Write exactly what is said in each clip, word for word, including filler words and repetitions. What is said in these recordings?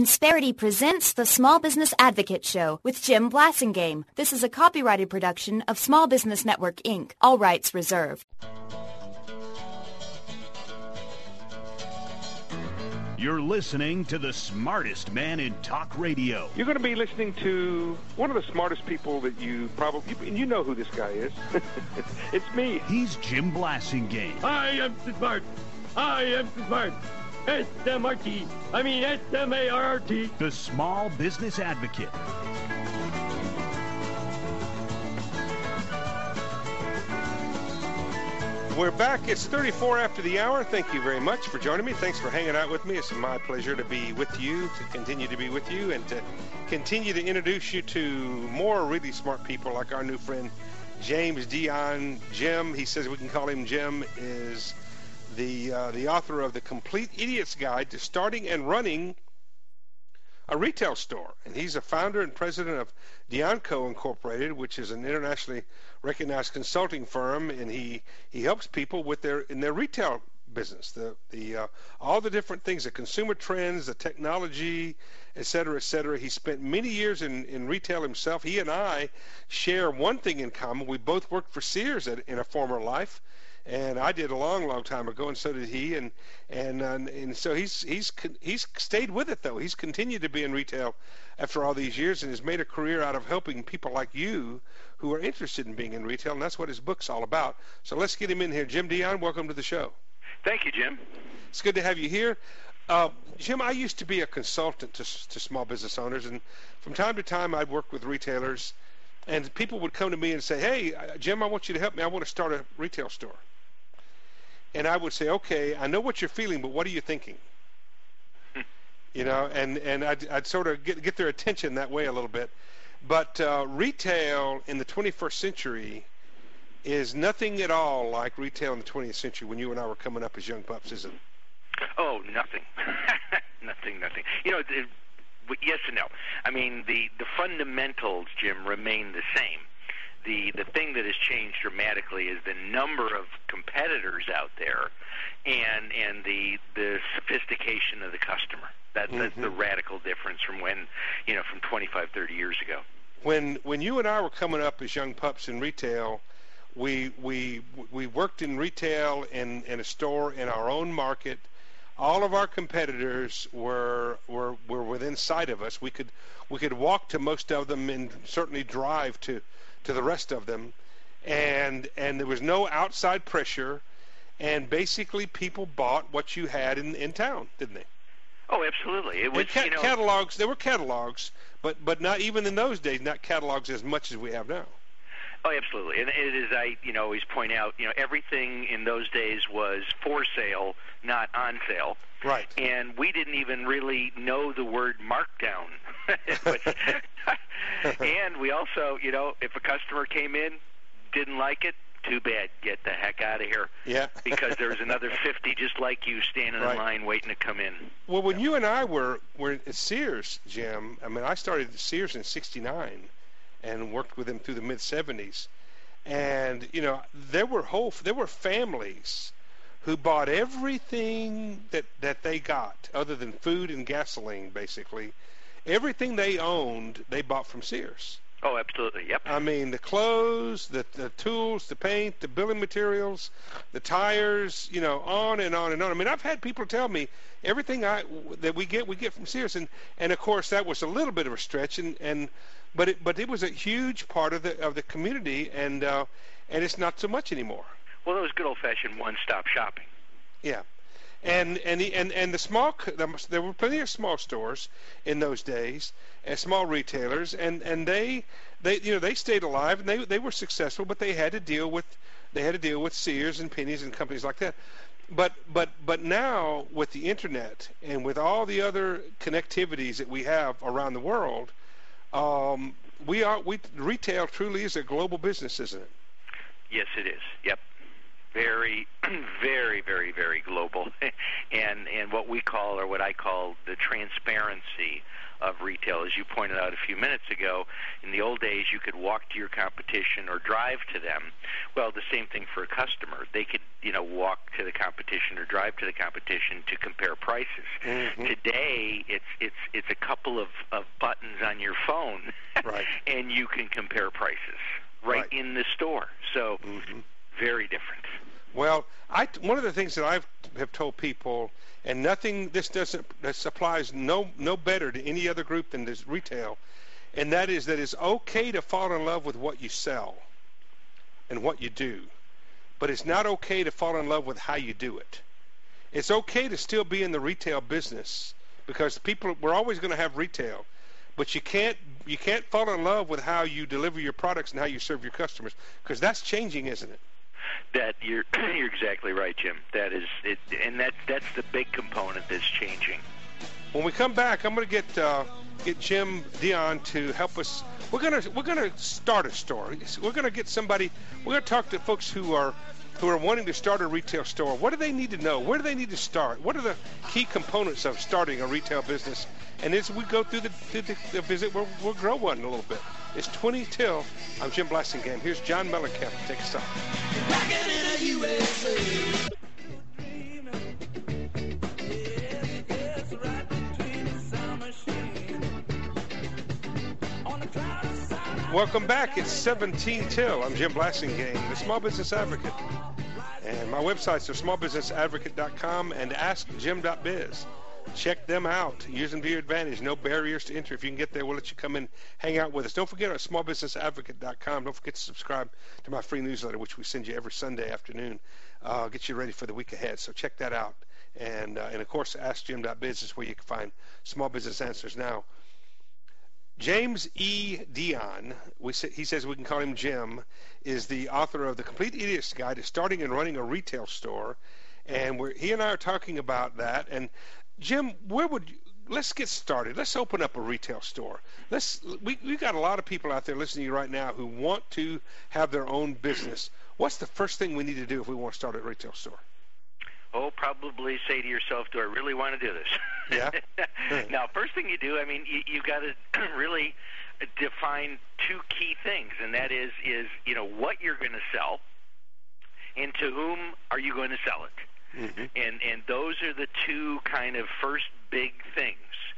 Insperity presents the Small Business Advocate Show with Jim Blasingame. This is a copyrighted production of Small Business Network, Incorporated. All rights reserved. You're listening to the smartest man in talk radio. You're going to be listening to one of the smartest people that you probably, and you know who this guy is. It's me. He's Jim Blasingame. I am smart. I am smart. S M R T. I mean S M A R R T. The Small Business Advocate. We're back. It's thirty-four after the hour. Thank you very much for joining me. Thanks for hanging out with me. It's my pleasure to be with you, to continue to be with you, and to continue to introduce you to more really smart people like our new friend James Dion. Jim, he says we can call him Jim, is the uh, the author of The Complete Idiot's Guide to Starting and Running a Retail Store. And he's a founder and president of Dion Co. Incorporated, which is an internationally recognized consulting firm, and he, he helps people with their in their retail business, the the uh, all the different things, the consumer trends, the technology, et cetera, et cetera. He spent many years in, in retail himself. He and I share one thing in common. We both worked for Sears at, in a former life. And I did a long, long time ago, and so did he. And and uh, and so he's he's he's stayed with it though. He's continued to be in retail after all these years, and has made a career out of helping people like you who are interested in being in retail. And that's what his book's all about. So let's get him in here. Jim Dion, welcome to the show. Thank you, Jim. It's good to have you here. Uh, Jim, I used to be a consultant to to small business owners, and from time to time I'd work with retailers, and people would come to me and say, "Hey, Jim, I want you to help me. I want to start a retail store." And I would say, okay, I know what you're feeling, but what are you thinking? You know, and, and I'd, I'd sort of get, get their attention that way a little bit. But uh, retail in the twenty-first century is nothing at all like retail in the twentieth century when you and I were coming up as young pups, is it? Oh, nothing. nothing, nothing. You know, it, yes and no. I mean, the, the fundamentals, Jim, remain the same. The the thing that has changed dramatically is the number of competitors out there, and and the the sophistication of the customer. That, mm-hmm. That's the radical difference from when, you know, from twenty-five, thirty years ago. When when you and I were coming up as young pups in retail, we we we worked in retail in, in a store in our own market. All of our competitors were were were within sight of us. We could we could walk to most of them and certainly drive to. to the rest of them, and and there was no outside pressure, and basically people bought what you had in in town, didn't they? Oh, absolutely. It was, ca- you know, catalogs. There were catalogs, but but not even in those days, not catalogs as much as we have now. Oh, absolutely. And it is, I you know always point out, you know, everything in those days was for sale, not on sale. Right. And we didn't even really know the word markdown. But, and we also, you know, if a customer came in, didn't like it, too bad, get the heck out of here. Yeah. Because there's another fifty just like you standing right. in line waiting to come in. Well, when you and I were, were at Sears, Jim, I mean, I started at Sears in sixty-nine and worked with them through the mid seventies. And, you know, there were whole, there were families who bought everything that, that they got, other than food and gasoline, basically. Everything they owned, they bought from Sears. Oh, absolutely, yep. I mean, the clothes, the, the tools, the paint, the building materials, the tires, you know, on and on and on. I mean, I've had people tell me everything I that we get, we get from Sears. And, and of course, that was a little bit of a stretch, and, and but it but it was a huge part of the of the community, and uh, and it's not so much anymore. Well, it was good old-fashioned one-stop shopping. Yeah. And and the, and and the small there were plenty of small stores in those days, and small retailers, and, and they they you know they stayed alive, and they they were successful, but they had to deal with they had to deal with Sears and Penny's and companies like that. But but but now with the internet and with all the other connectivities that we have around the world, um, we are we retail truly is a global business, isn't it? Yes, it is. Yep. very, very, very, very global, and and what we call, or what I call, the transparency of retail. As you pointed out a few minutes ago, in the old days you could walk to your competition or drive to them. Well, the same thing for a customer. They could, you know, walk to the competition or drive to the competition to compare prices. Mm-hmm. Today, it's it's it's a couple of, of buttons on your phone, right. and you can compare prices right, right. in the store. So, mm-hmm. very different. Well, I, one of the things that I have told people, and nothing, this doesn't, this applies no no better to any other group than this retail, and that is that it's okay to fall in love with what you sell and what you do, but it's not okay to fall in love with how you do it. It's okay to still be in the retail business, because people, we're always going to have retail, but you can't you can't fall in love with how you deliver your products and how you serve your customers, because that's changing, isn't it? That you're you're exactly right, Jim. That is it, and that that's the big component that's changing. When we come back, I'm going to get uh, get Jim Dion to help us. We're gonna we're gonna start a store. We're going to get somebody. We're going to talk to folks who are who are wanting to start a retail store. What do they need to know? Where do they need to start? What are the key components of starting a retail business? And as we go through the, through the, the visit, we'll, we'll grow one a little bit. It's twenty till. I'm Jim Blasingame. Here's John Mellencamp. Take us off. Rockin' in the U S A. Welcome back. It's seventeen till. I'm Jim Blasingame, the Small Business Advocate. And my websites are small business advocate dot com and ask jim dot biz. Check them out. Use them to your advantage. No barriers to entry. If you can get there, we'll let you come and hang out with us. Don't forget our small business advocate dot com. Don't forget to subscribe to my free newsletter, which we send you every Sunday afternoon. Uh, get you ready for the week ahead. So check that out. And, uh, and of course, ask jim dot biz is where you can find small business answers. Now, James E. Dion, we say, he says we can call him Jim, is the author of The Complete Idiot's Guide to Starting and Running a Retail Store. And we're, he and I are talking about that. And Jim, where would you, let's get started. Let's open up a retail store. Let's we we got a lot of people out there listening to you right now who want to have their own business. What's the first thing we need to do if we want to start a retail store? Oh, probably say to yourself, do I really want to do this? Yeah. Now, first thing you do, I mean, you, you got to really define two key things, and that is, is you know, what you're going to sell and to whom are you going to sell it. Mm-hmm. And and those are the two kind of first big things.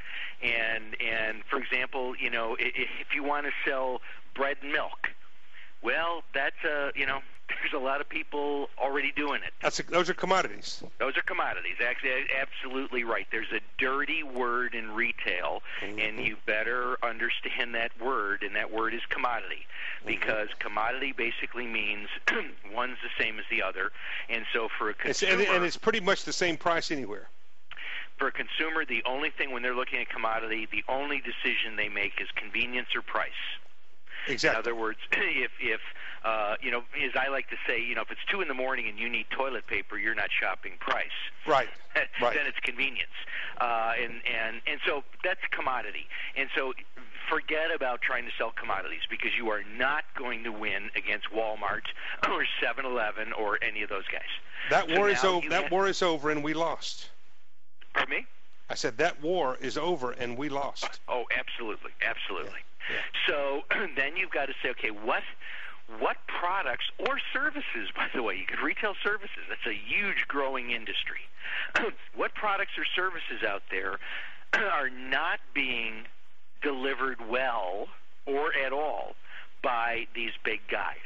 And, and for example, you know, if, if you want to sell bread and milk, well, that's a, you know, there's a lot of people already doing it. That's a, those are commodities. Those are commodities. Actually, absolutely right. There's a dirty word in retail, mm-hmm. and you better understand that word, and that word is commodity, because mm-hmm. commodity basically means one's the same as the other. And so for a consumer... It's, and, and it's pretty much the same price anywhere. For a consumer, the only thing when they're looking at commodity, the only decision they make is convenience or price. Exactly. In other words, if, if uh, you know, as I like to say, you know, if it's two in the morning and you need toilet paper, you're not shopping price. Right. Right. Then it's convenience. Uh, and, and, and so that's commodity. And so forget about trying to sell commodities, because you are not going to win against Walmart or seven eleven or any of those guys. That so war is over. That have... war is over, and we lost. Pardon me? I said that war is over, and we lost. Oh, absolutely, absolutely. Yeah. Yeah. So then you've got to say, okay, what what products or services, by the way, you could retail services. That's a huge growing industry. What products or services out there are not being delivered well or at all by these big guys?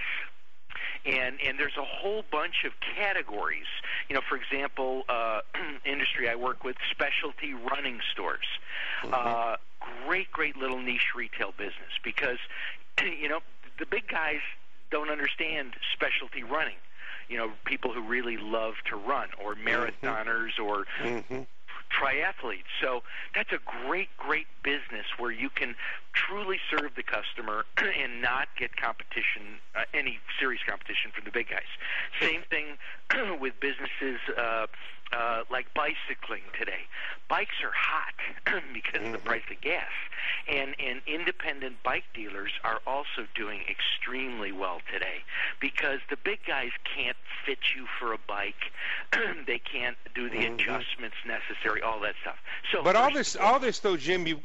And and there's a whole bunch of categories. You know, for example, uh, industry I work with, specialty running stores. Mm-hmm. Uh, great, great little niche retail business, because, you know, the big guys don't understand specialty running. You know, people who really love to run, or marathoners, mm-hmm. or mm-hmm. triathletes. So that's a great, great business where you can truly serve the customer and not get competition, uh, any serious competition from the big guys. Same thing with businesses uh, uh, like bicycling today. Bikes are hot because mm-hmm. of the price of gas. And, and independent bike dealers are also doing extremely well today because the big guys can't fit you for a bike. They can't do the mm-hmm. adjustments necessary, all that stuff. So, but all this, all this though, Jim, you,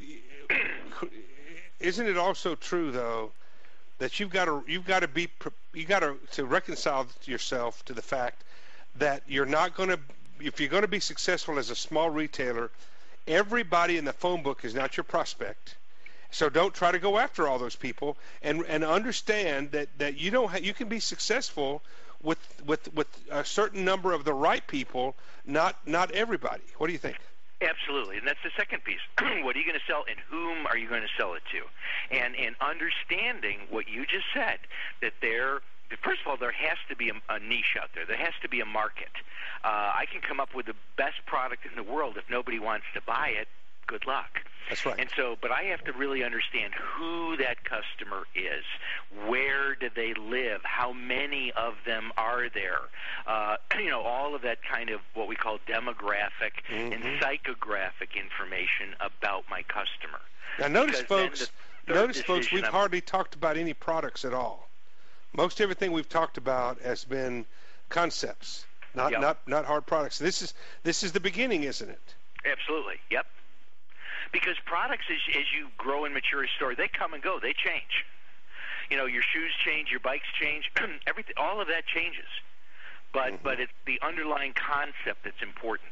isn't it also true though that you've got to you've got to be you got to to reconcile yourself to the fact that you're not going to, if you're going to be successful as a small retailer, everybody in the phone book is not your prospect. So don't try to go after all those people, and and understand that, that you don't ha- you can be successful with with with a certain number of the right people, not not everybody. What do you think? Absolutely, and that's the second piece. What are you going to sell, and whom are you going to sell it to? And and understanding what you just said, that there, first of all, there has to be a, a niche out there. There has to be a market. Uh, I can come up with the best product in the world. If nobody wants to buy it, good luck. That's right. And so, but I have to really understand who that customer is. Where do they live? How many of them are there? Uh, you know, all of that kind of what we call demographic mm-hmm. and psychographic information about my customer. Now, notice, folks, notice, folks, we've I'm, hardly talked about any products at all. Most everything we've talked about has been concepts, not yep. not not hard products. This is this is the beginning, isn't it? Absolutely. Yep. Because products, as, as you grow and mature a store, they come and go. They change. You know, your shoes change, your bikes change, everything. All of that changes. But mm-hmm. but it's the underlying concept that's important.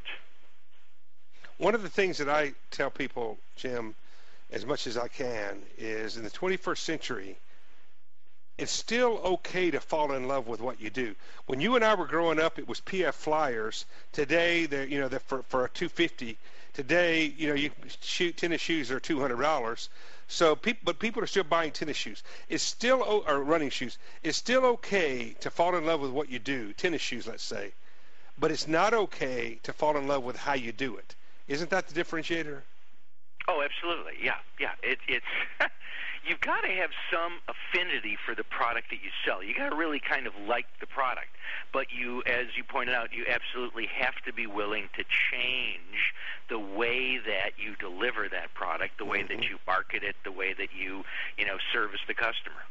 One of the things that I tell people, Jim, as much as I can, is in the twenty-first century, it's still okay to fall in love with what you do. When you and I were growing up, it was P F Flyers. Today, they're, you know, they're for for a two hundred fifty dollars. Today, you know, you shoot tennis shoes are two hundred dollars. So, people, but people are still buying tennis shoes. It's still or running shoes. It's still okay to fall in love with what you do, tennis shoes, let's say. But it's not okay to fall in love with how you do it. Isn't that the differentiator? Oh, absolutely. Yeah, yeah. It, it's you've got to have some affinity for the product that you sell. You got to really kind of like the product. But you, as you pointed out, you absolutely have to be willing to change the way that you deliver that product, the way mm-hmm. that you market it, the way that you, you know, service the customer.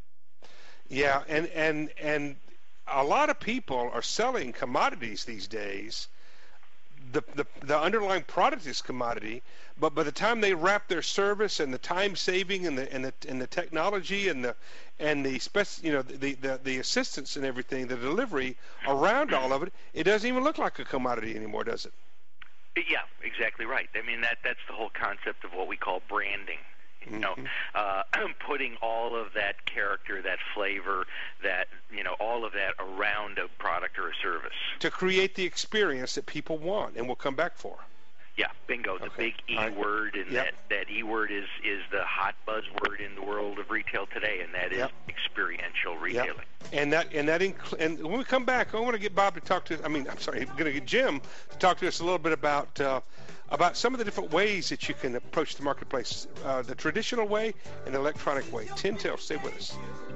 Yeah, and and and a lot of people are selling commodities these days. The, the the underlying product is commodity, but by the time they wrap their service and the time saving and the and the and the technology and the and the spec, you know the, the the assistance and everything, the delivery around all of it, it doesn't even look like a commodity anymore, does it? Yeah, exactly right. I mean that that's the whole concept of what we call branding. You know, mm-hmm. uh, putting all of that character, that flavor, that, you know, all of that around a product or a service. To create the experience that people want and will come back for. Yeah, bingo, the okay. big E right. word, and yep. that, that E word is, is the hot buzzword in the world of retail today, and that is yep. experiential retailing. Yep. And that and that inc- and when we come back, I want to get Bob to talk to. I mean, I'm sorry, I'm going to get Jim to talk to us a little bit about uh, about some of the different ways that you can approach the marketplace, uh, the traditional way and the electronic way. Tin Tail, stay with us.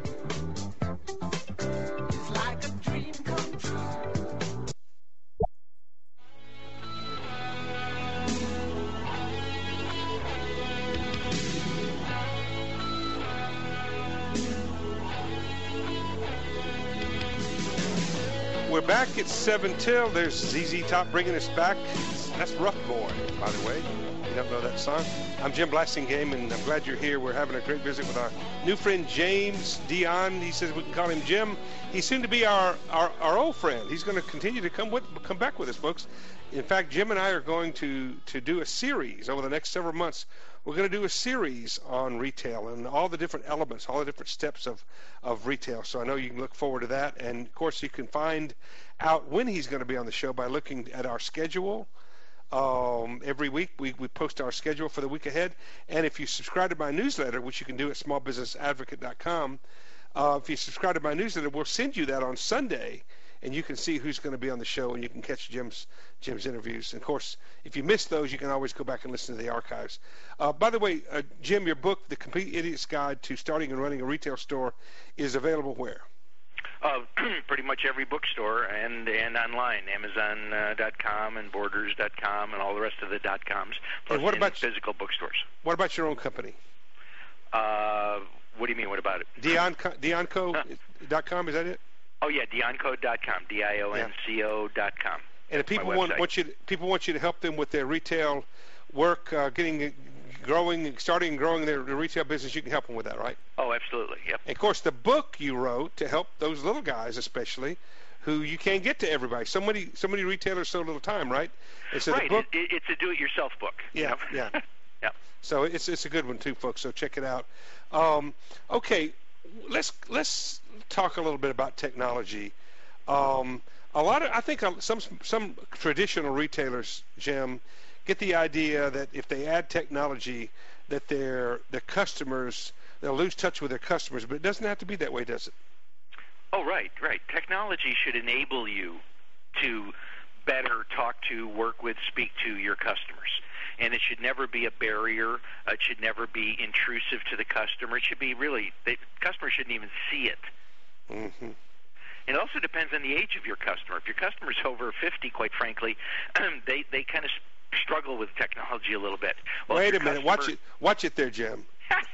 It's like a dream come true. We're back at seven till. There's Z Z Top bringing us back. That's Rough Boy, by the way. You don't know that song. I'm Jim Blasingame, and I'm glad you're here. We're having a great visit with our new friend James Dion. He says we can call him Jim. He's soon to be our, our, our old friend. He's going to continue to come with come back with us, folks. In fact, Jim and I are going to, to do a series over the next several months. We're going to do a series on retail and all the different elements, all the different steps of, of retail. So I know you can look forward to that. And, of course, you can find out when he's going to be on the show by looking at our schedule. Um, every week we, we post our schedule for the week ahead. And if you subscribe to my newsletter, which you can do at small business advocate dot com, uh, if you subscribe to my newsletter, we'll send you that on Sunday. And you can see who's going to be on the show, and you can catch Jim's Jim's interviews. And of course, if you miss those, you can always go back and listen to the archives. Uh, by the way, uh, Jim, your book, The Complete Idiot's Guide to Starting and Running a Retail Store, is available where? Uh, pretty much every bookstore and and online, Amazon dot com and Borders dot com and all the rest of the dot coms, plus and what in about physical bookstores. What about your own company? What do you mean? What about it? Dionco, Dionco dot com, is that it? Oh yeah, Dionco dot com, D I O N C O dot com. And if people want, want you, to, people want you to help them with their retail work, uh, getting, growing, starting and growing their, their retail business, you can help them with that, right? Oh, absolutely. Yep. And of course, the book you wrote to help those little guys, especially, who you can't get to everybody. So many, so many retailers, so little time, right? And so right. The book, it, it's a do-it-yourself book. Yeah, you know? yeah. Yeah. So it's it's a good one too, folks. So check it out. Um, okay, let's let's talk a little bit about technology. Um, a lot of I think some some traditional retailers, Jim, get the idea that if they add technology, that their their customers they'll lose touch with their customers. But it doesn't have to be that way, does it? Oh, right, right. Technology should enable you to better talk to, work with, speak to your customers. And it should never be a barrier. It should never be intrusive to the customer. It should be really, the customer shouldn't even see it. Mm-hmm. It also depends on the age of your customer. If your customer's over fifty, quite frankly, they, they kind of struggle with technology a little bit. Well, Wait a minute. Customer, watch it. Watch it there, Jim.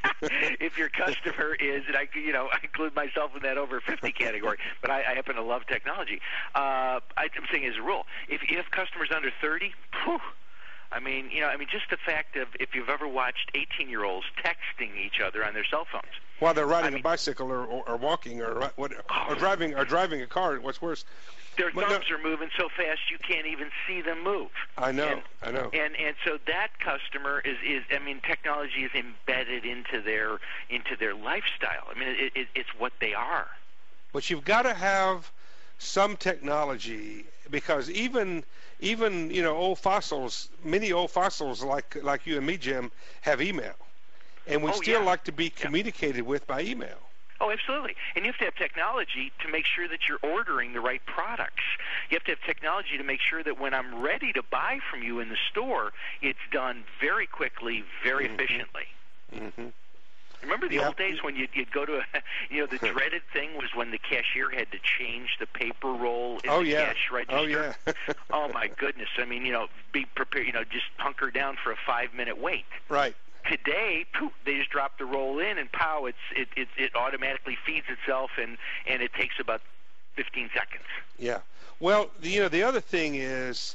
If your customer is, and I, you know, I include myself in that over fifty category, but I, I happen to love technology. Uh, I'm saying as a rule, if you have customers under thirty, whew, I mean, you know, I mean, just the fact of if you've ever watched eighteen-year-olds texting each other on their cell phones while they're riding I mean, a bicycle or, or, or walking or what, or driving or driving a car. What's worse? Their but thumbs no, are moving so fast you can't even see them move. I know, and, I know. And and so that customer is, is I mean, technology is embedded into their into their lifestyle. I mean, it, it, it's what they are. But you've got to have some technology because even even you know old fossils, many old fossils like like you and me, Jim, have email, and we oh, still yeah. like to be communicated yeah. with by email. Oh, absolutely. And you have to have technology to make sure that you're ordering the right products. You have to have technology to make sure that when I'm ready to buy from you in the store, it's done very quickly, very mm-hmm. efficiently. Mm-hmm. Remember the yep. old days when you'd, you'd go to, a, you know, the dreaded thing was when the cashier had to change the paper roll in oh, the yeah. cash register. Oh, yeah. Oh, my goodness. I mean, you know, be prepared, you know, just hunker down for a five-minute wait. Right. Today, poof, they just drop the roll in, and pow, it's it, it it automatically feeds itself, and, and it takes about fifteen seconds. Yeah. Well, the, you know, the other thing is,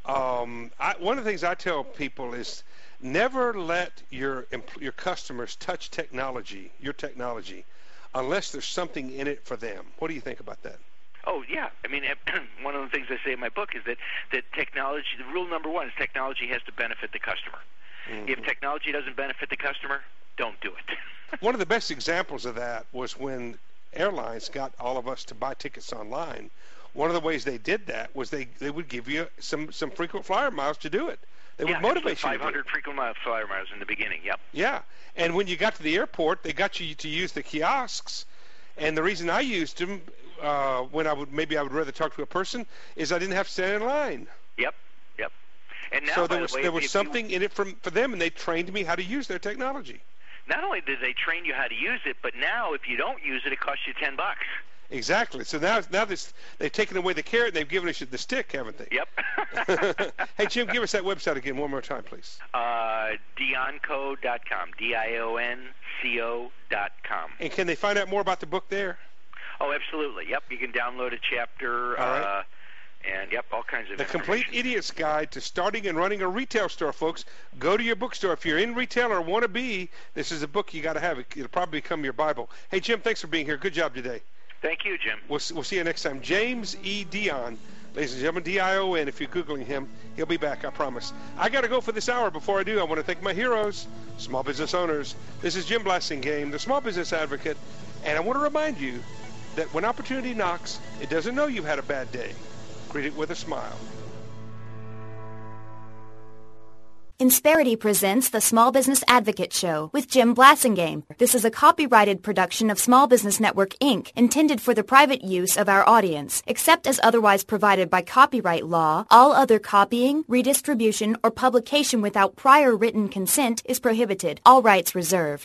um, I, one of the things I tell people is never let your your customers touch technology, your technology, unless there's something in it for them. What do you think about that? Oh, yeah. I mean, one of the things I say in my book is that, that technology, the rule number one is technology has to benefit the customer. Mm-hmm. If technology doesn't benefit the customer, don't do it. One of the best examples of that was when airlines got all of us to buy tickets online. One of the ways they did that was they, they would give you some, some frequent flyer miles to do it. They yeah, would motivate you. five hundred frequent flyer miles in the beginning, yep. Yeah, and when you got to the airport, they got you to use the kiosks. And the reason I used them uh, when I would maybe I would rather talk to a person is I didn't have to stand in line. Yep, yep. And now, so there by was the way, there was if something you, in it for for them, and they trained me how to use their technology. Not only did they train you how to use it, but now if you don't use it, it costs you ten bucks. Exactly. So now now this, they've taken away the carrot, and they've given us the stick, haven't they? Yep. Hey, Jim, give us that website again one more time, please. Uh, Dionco dot com, D I O N C O dot com. And can they find out more about the book there? Oh, absolutely. Yep, you can download a chapter. All right. Uh, And, yep, all kinds of The Complete Idiot's Guide to Starting and Running a Retail Store, folks. Go to your bookstore. If you're in retail or want to be, this is a book you got to have. It'll probably become your Bible. Hey, Jim, thanks for being here. Good job today. Thank you, Jim. We'll, we'll see you next time. James E. Dion, ladies and gentlemen, D I O N. If you're Googling him, he'll be back, I promise. I got to go for this hour. Before I do, I want to thank my heroes, small business owners. This is Jim Blasingame, the small business advocate, and I want to remind you that when opportunity knocks, it doesn't know you've had a bad day. Greet it with a smile. Insperity presents the Small Business Advocate Show with Jim Blasingame. This is a copyrighted production of Small Business Network, Incorporated, intended for the private use of our audience. Except as otherwise provided by copyright law, all other copying, redistribution, or publication without prior written consent is prohibited. All rights reserved.